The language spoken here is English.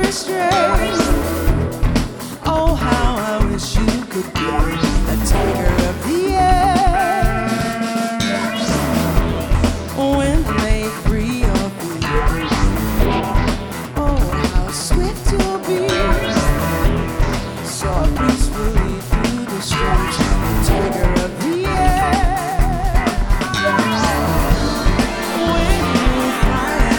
astray. Oh, how I wish you could be.